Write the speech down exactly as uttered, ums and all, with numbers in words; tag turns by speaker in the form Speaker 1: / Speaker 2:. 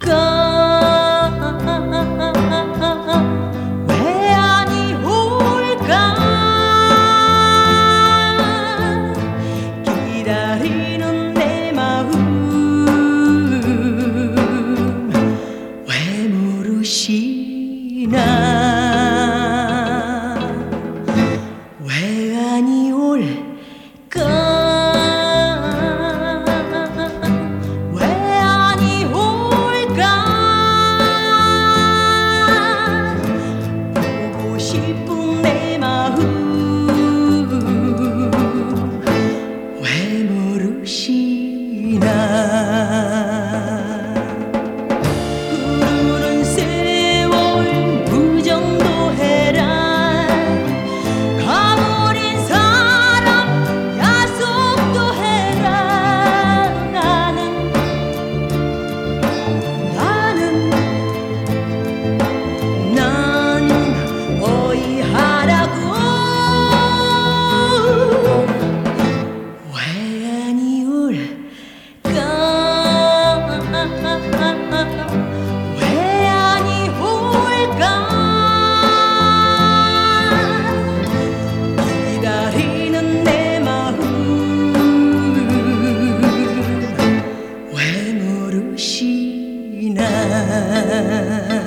Speaker 1: 왜 아니 올까? 기다리는 내 마음 왜 모르시나? 왜 아니 올까? 싶은 내 마음 왜 모르시나? 흐르는 세월 무정도 해라. 가버린 사람 약속도 해라. 나는 나는 나는 어이하라고. 왜 아니 올까? 왜 아니 올까? 기다리는 내 마음 왜 모르시나?